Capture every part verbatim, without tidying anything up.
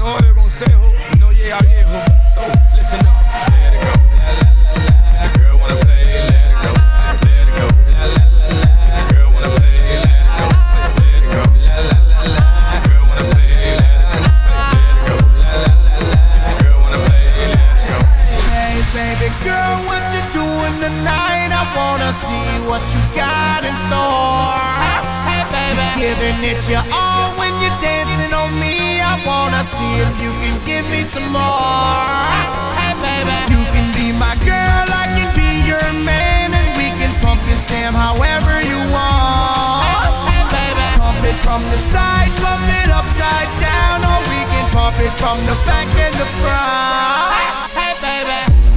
no oigo consejo, no llega viejo. So, listen up, let it go. La, la, la, la. If your girl wanna play, let it go. Let it go. La, la, la, la. If your girl wanna play, let it go. Let it go. La, la, la, la. If your girl wanna play, let it go. Let it go. La, la, la, la. If your girl wanna play, let it go. Hey, baby girl, what you doing tonight? I wanna see what you got in store. Hey, baby, giving it your all when you're dancing on me. I wanna see if you can give me some more. Hey, baby, you can be my girl, I can be your man, and we can pump this jam however you want. Hey, baby, pump it from the side, pump it upside down, or we can pump it from the back and the front. Hey, baby.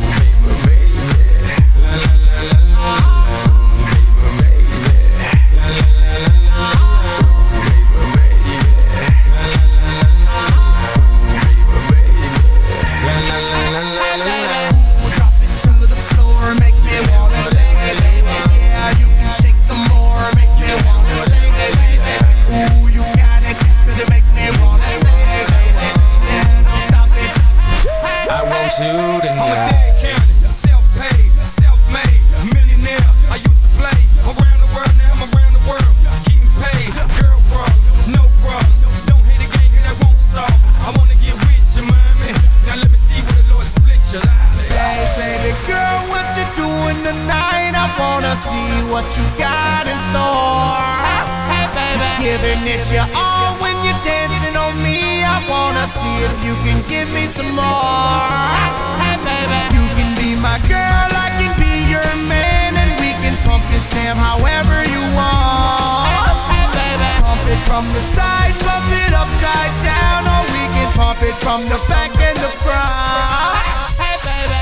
What you got in store? Hey, baby, giving it your all when you're dancing on me. I wanna see if you can give me some more. Hey, baby, you can be my girl, I can be your man, and we can pump this jam however you want. Hey, baby, pump it from the side, pump it upside down, or we can pump it from the back and the front. Hey, baby.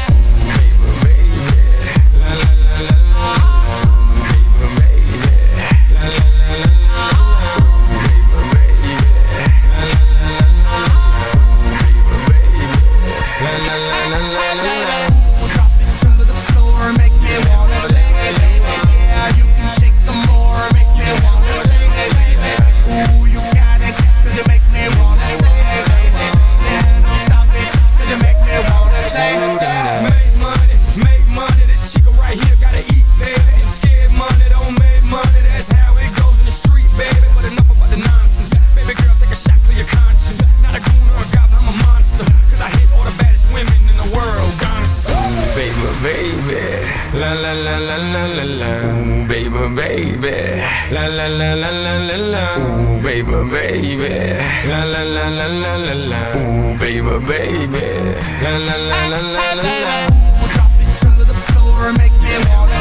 La la la la la la la, ooh, baby, baby. La la la la la la la, ooh, baby, baby. La la la la la la la, ooh, baby, baby. La la la la la la la. Drop it to the floor, make me wanna.